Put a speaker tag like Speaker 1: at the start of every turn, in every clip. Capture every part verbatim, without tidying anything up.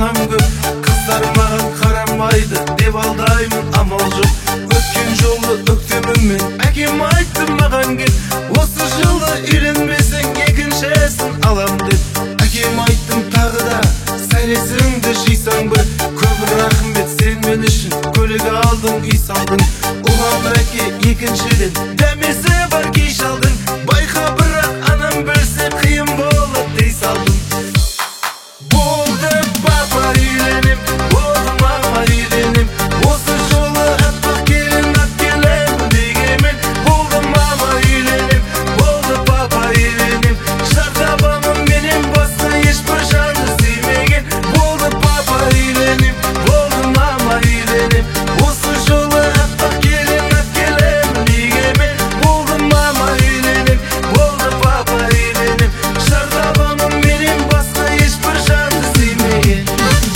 Speaker 1: анам көп, қыздар маған қарамайды деп алдаймын, амал жоқ. Өткен жолы өктеміммен әкем айтты маған кел, осы жылы үйленбесең екіншісін алам деп. Әкем айттым тағы да, сәлесіңді жисаң бір. Көп рахмет, сен мен үшін көлік алдың, үй салдың. Ұлам әке екіншіден дәмесі бар кей шалдың. Байқа бірақ анам білсе қиын болады дей салдым. Болды папа үйленем, болды мама үйленем, осы жолы аппақ келін ап келемін дегенмен. Болды мама үйленем, болды папа үйленем, жар табамын менен басқа ешбір жанды сүймеген. Болды папа үйленем, болды мама үйленем, осы жолы аппақ келін ап келемін дегенмен. Болды мама үйленем, болды папа үйленем, жар табамын менен басқа ешбір жанды сүймеген.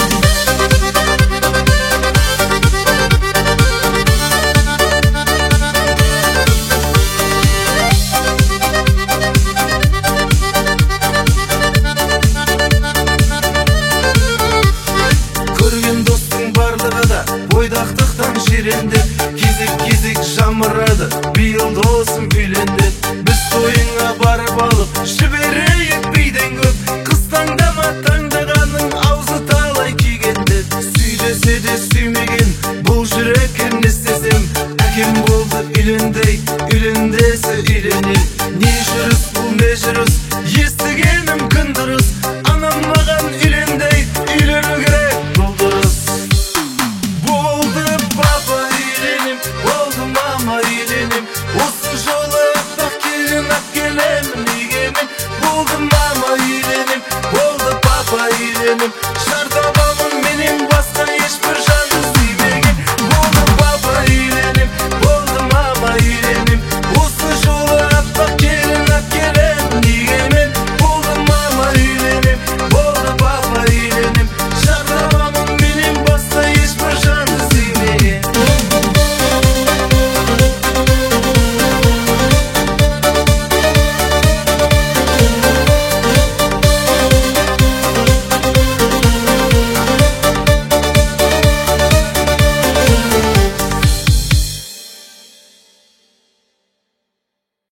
Speaker 1: Көрген достың барлығы да бойдақтықтан жиренді, кезек-кезек жамырады, биыл досым үйленді. Біз тойыңа барып алып жіберейік биден көп, қыз таңдама таңдағаның аузы талай күйгенді. Сүй десе де сүймеген бұл жүрекке не істесем, әкем болды үйлендей